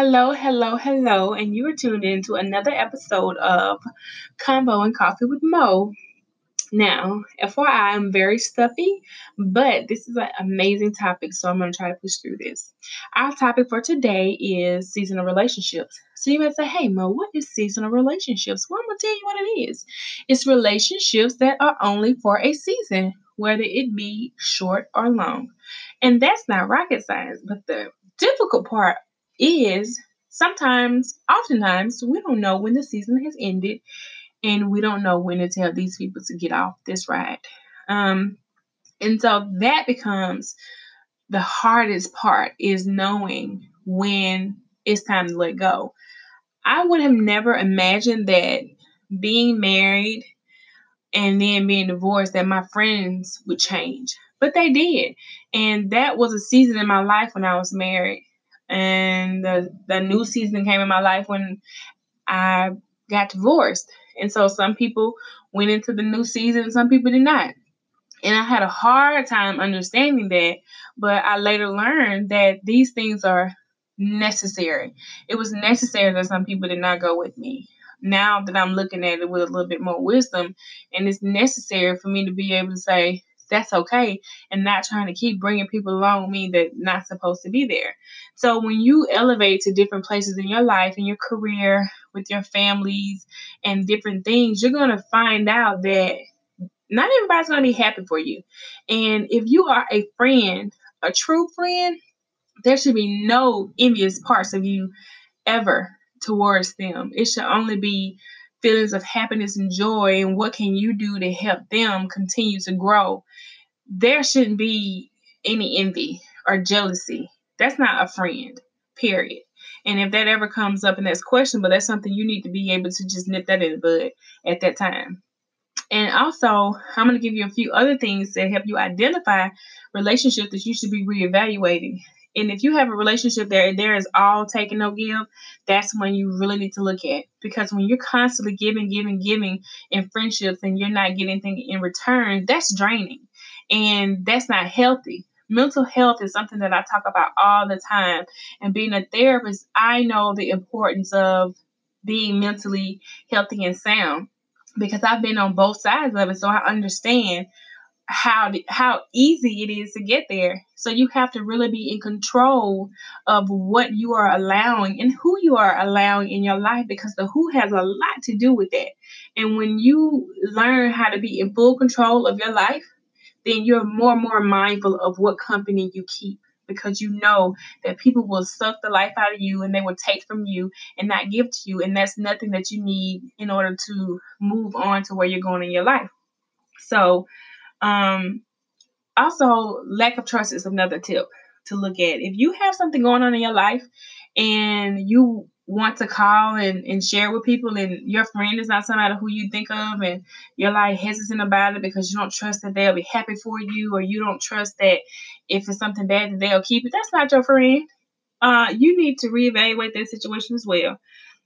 Hello, hello, hello, and you are tuned in to another episode of Combo and Coffee with Mo. Now, FYI, I'm very stuffy, but this is an amazing topic, so I'm going to try to push through this. Our topic for today is seasonal relationships. So you might say, hey, Mo, what is seasonal relationships? Well, I'm going to tell you what it is. It's relationships that are only for a season, whether it be short or long. And that's not rocket science, but the difficult part is oftentimes, we don't know when the season has ended and we don't know when to tell these people to get off this ride. Um, and so that becomes the hardest part is knowing when it's time to let go. I would have never imagined that being married and then being divorced that my friends would change. But they did. And that was a season in my life when I was married. And the new season came in my life when I got divorced. And so some people went into the new season, some people did not. And I had a hard time understanding that, but I later learned that these things are necessary. It was necessary that some people did not go with me. Now that I'm looking at it with a little bit more wisdom, and it's necessary for me to be able to say, that's okay, and not trying to keep bringing people along with me that not supposed to be there. So when you elevate to different places in your life, in your career, with your families, and different things, you're going to find out that not everybody's going to be happy for you. And if you are a friend, a true friend, there should be no envious parts of you ever towards them. It should only be feelings of happiness and joy and what can you do to help them continue to grow. There shouldn't be any envy or jealousy. That's not a friend, period. And if that ever comes up and that's questionable, that's something you need to be able to just nip that in the bud at that time. And also, I'm going to give you a few other things that help you identify relationships that you should be reevaluating. And if you have a relationship there is all take and no give, that's when you really need to look at. Because when you're constantly giving in friendships and you're not getting anything in return, that's draining. And that's not healthy. Mental health is something that I talk about all the time. And being a therapist, I know the importance of being mentally healthy and sound because I've been on both sides of it, so I understand how easy it is to get there. So you have to really be in control of what you are allowing and who you are allowing in your life because the who has a lot to do with that. And when you learn how to be in full control of your life, then you're more and more mindful of what company you keep because you know that people will suck the life out of you and they will take from you and not give to you. And that's nothing that you need in order to move on to where you're going in your life. So, um, also, lack of trust is another tip to look at. If you have something going on in your life and you want to call and share with people, and your friend is not somebody who you think of, and you're like hesitant about it because you don't trust that they'll be happy for you, or you don't trust that if it's something bad that they'll keep it, that's not your friend. You need to reevaluate that situation as well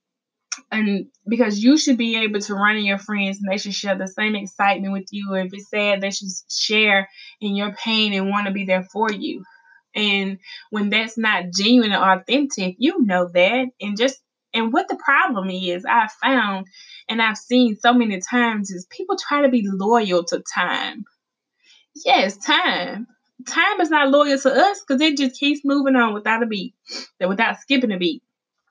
and because you should be able to run in your friends and they should share the same excitement with you. If it's sad, they should share in your pain and want to be there for you. And when that's not genuine and authentic, you know that. And what the problem is, I've found and I've seen so many times is people try to be loyal to time. Yes, time. Time is not loyal to us because it just keeps moving on without a beat, without skipping a beat.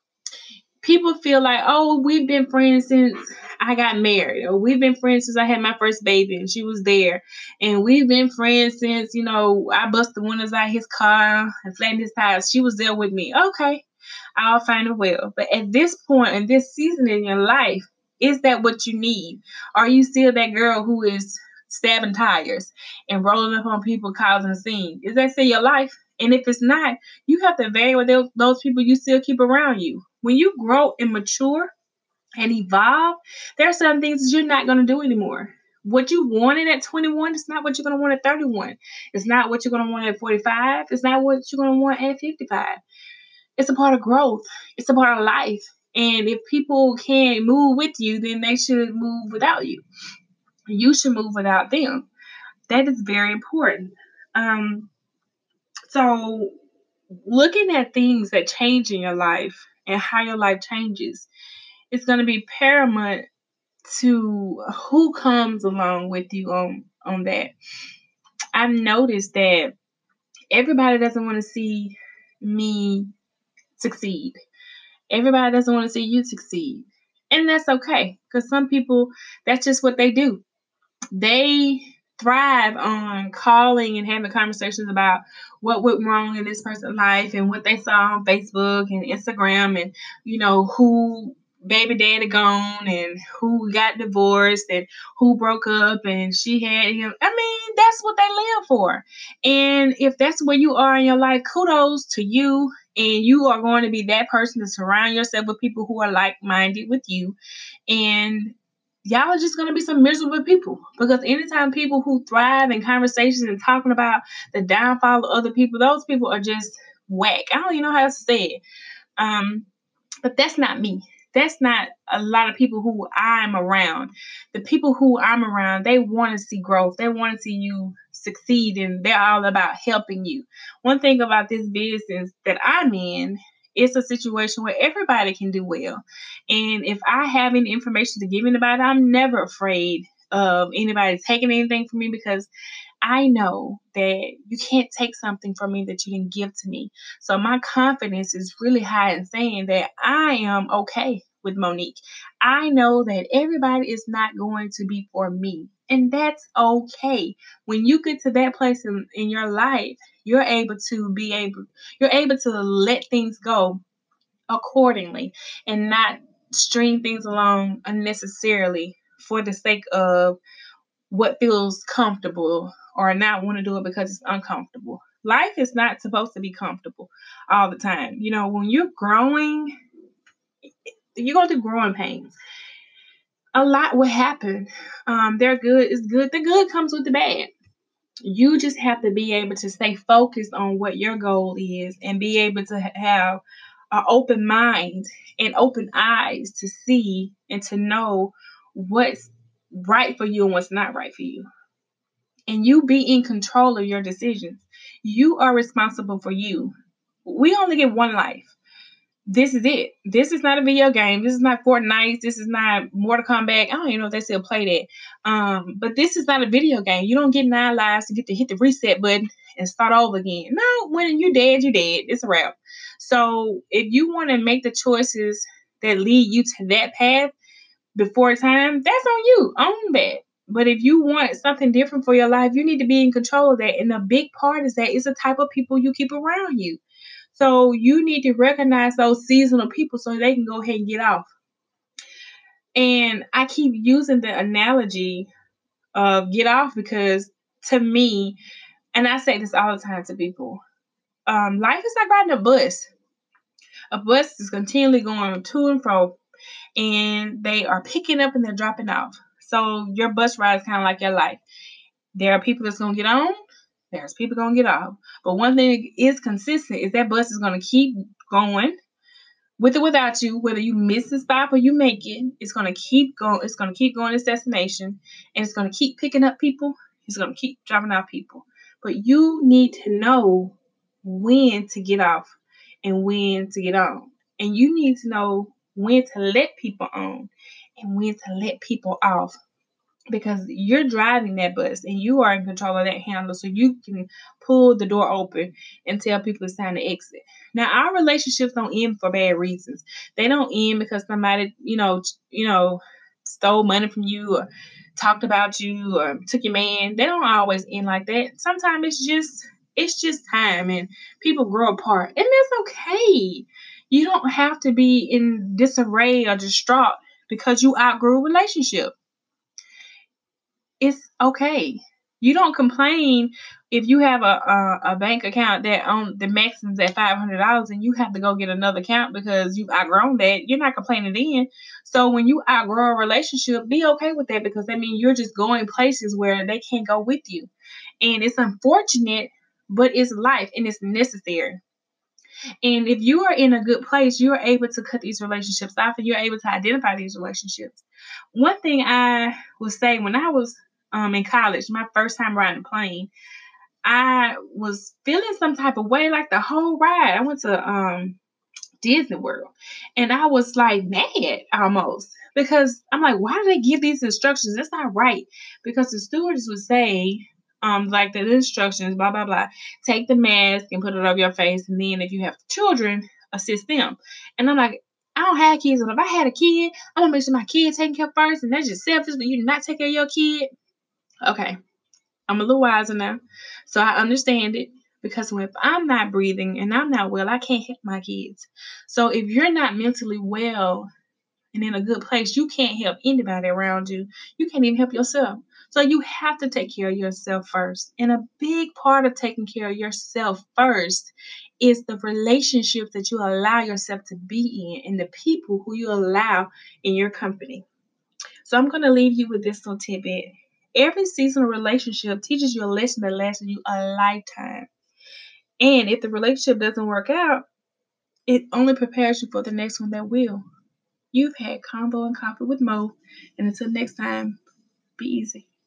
People feel like, oh, we've been friends since I got married, or we've been friends since I had my first baby and she was there, and we've been friends since, I busted the windows out of his car and flattened his tires. She was there with me. Okay, I'll find it well. But at this point in this season in your life, is that what you need? Are you still that girl who is stabbing tires and rolling up on people causing a scene? Is that still your life? And if it's not, you have to evaluate those people you still keep around you. When you grow and mature and evolve, there are some things that you're not going to do anymore. What you wanted at 21 is not what you're going to want at 31. It's not what you're going to want at 45. It's not what you're going to want at 55. It's a part of growth. It's a part of life. And if people can't move with you, then they should move without you. You should move without them. That is very important. So looking at things that change in your life and how your life changes. It's going to be paramount to who comes along with you on that. I've noticed that everybody doesn't want to see me succeed. Everybody doesn't want to see you succeed. And that's okay, because some people, that's just what they do. They thrive on calling and having conversations about what went wrong in this person's life and what they saw on Facebook and Instagram, and who baby daddy gone and who got divorced and who broke up and she had him. I mean, that's what they live for. And if that's where you are in your life, kudos to you. And you are going to be that person to surround yourself with people who are like-minded with you. And y'all are just going to be some miserable people, because anytime people who thrive in conversations and talking about the downfall of other people, those people are just whack. I don't even know how to say it. But that's not me. That's not a lot of people who I'm around. The people who I'm around, they want to see growth. They want to see you succeed, and they're all about helping you. One thing about this business that I'm in, it's a situation where everybody can do well. And if I have any information to give anybody, I'm never afraid of anybody taking anything from me, because I know that you can't take something from me that you didn't give to me. So my confidence is really high in saying that I am okay with Monique. I know that everybody is not going to be for me. And that's okay. When you get to that place in your life, you're able to let things go accordingly and not string things along unnecessarily for the sake of what feels comfortable, or not want to do it because it's uncomfortable. Life is not supposed to be comfortable all the time. When you're growing, you're going through growing pains. A lot will happen. They're good. It's good. The good comes with the bad. You just have to be able to stay focused on what your goal is and be able to have an open mind and open eyes to see and to know what's right for you and what's not right for you. And you be in control of your decisions. You are responsible for you. We only get one life. This is it. This is not a video game. This is not Fortnite. This is not Mortal Kombat. I don't even know if they still play that. But this is not a video game. You don't get 9 lives to get to hit the reset button and start over again. No, when you're dead, you're dead. It's a wrap. So if you want to make the choices that lead you to that path before time, that's on you. Own that. But if you want something different for your life, you need to be in control of that. And a big part is that it's the type of people you keep around you. So you need to recognize those seasonal people so they can go ahead and get off. And I keep using the analogy of get off because to me, and I say this all the time to people, life is like riding a bus. A bus is continually going to and fro, and they are picking up and they're dropping off. So your bus ride is kind of like your life. There are people that's going to get on. There's people going to get off. But one thing is consistent is that bus is going to keep going with or without you, whether you miss the stop or you make it. It's going to keep going. It's going to keep going to its destination, and it's going to keep picking up people. It's going to keep dropping off people. But you need to know when to get off and when to get on. And you need to know when to let people on and when to let people off, because you're driving that bus and you are in control of that handle, so you can pull the door open and tell people it's time to exit. Now, our relationships don't end for bad reasons. They don't end because somebody, stole money from you or talked about you or took your man. They don't always end like that. Sometimes it's just time, and people grow apart, and that's okay. You don't have to be in disarray or distraught because you outgrew a relationship. It's okay. You don't complain if you have a bank account that on the maximum's at $500 and you have to go get another account because you've outgrown that. You're not complaining then. So when you outgrow a relationship, be okay with that, because that means you're just going places where they can't go with you. And it's unfortunate, but it's life and it's necessary. And if you are in a good place, you are able to cut these relationships off and you're able to identify these relationships. One thing I would say, when I was in college, my first time riding a plane, I was feeling some type of way like the whole ride. I went to Disney World. And I was like mad almost because I'm like, why do they give these instructions? That's not right. Because the stewardess would say, like the instructions, blah blah blah. Take the mask and put it over your face, and then if you have children, assist them. And I'm like, I don't have kids, and if I had a kid, I'm gonna make sure my kid taken care of first, and that's just selfish. But you not take care of your kid. Okay, I'm a little wiser now, so I understand it. Because if I'm not breathing and I'm not well, I can't help my kids. So if you're not mentally well and in a good place, you can't help anybody around you. You can't even help yourself. So you have to take care of yourself first. And a big part of taking care of yourself first is the relationships that you allow yourself to be in and the people who you allow in your company. So I'm going to leave you with this little tidbit. Every seasonal relationship teaches you a lesson that lasts you a lifetime. And if the relationship doesn't work out, it only prepares you for the next one that will. You've had Convo and Coffee with Mo, and until next time, be easy.